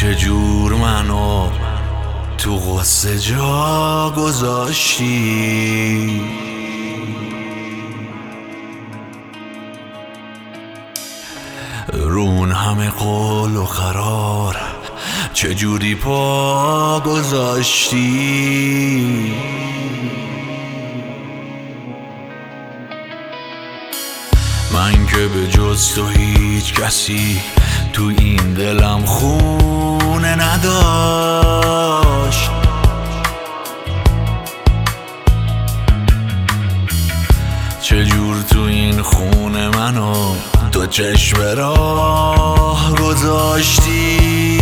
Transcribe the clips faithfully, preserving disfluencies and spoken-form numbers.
چجور منو تو غصه جا گذاشتی. رون همه قول و قرار چجوری پا گذاشتی. من که به جز تو هیچ کسی تو این دلم خونه نداشت. چجور تو این خونه منو تو چشم راه گذاشتی.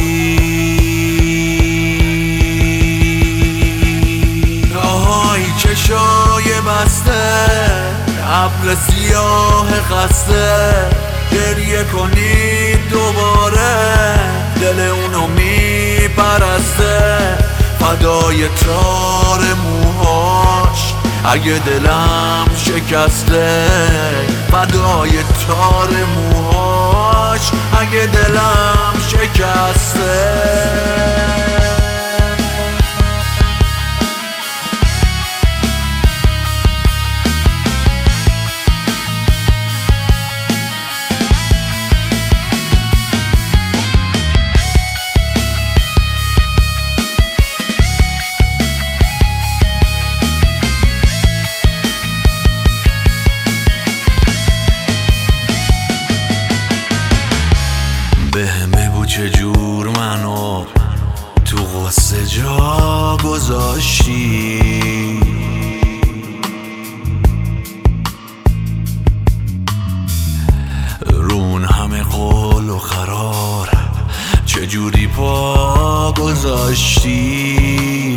آهای چشای بسته ابر سیاه خسته، گریه کنید دوباره دل اونو میپرسته. فدای تار موهاش اگه دلم شکسته، فدای تار موهاش اگه دلم شکسته. بهم بگو چجور منو تو غصه جا گذاشتی. رون همه قول و قرار چجوری پا گذاشتی.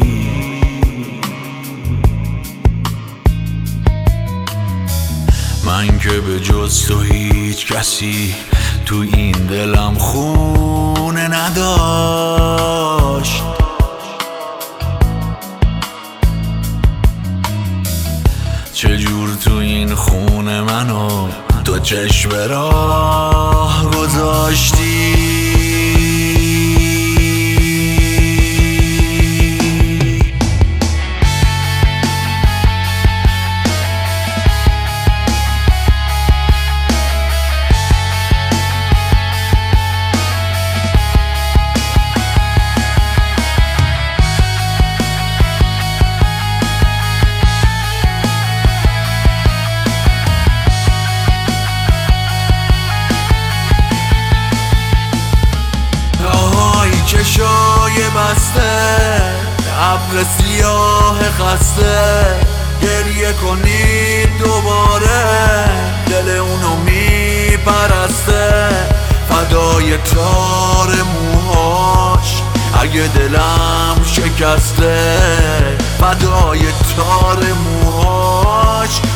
من که به جز تو هیچ کسی تو این دلم خونه نداشت. چجور تو این خونه منو تو چشم راه گذاشتی. چشای بسته ابر سیاه خسته، گریه کنید دوباره دل اونو میپرسته. فدای تار موهاش اگه دلم شکسته، فدای تار موهاش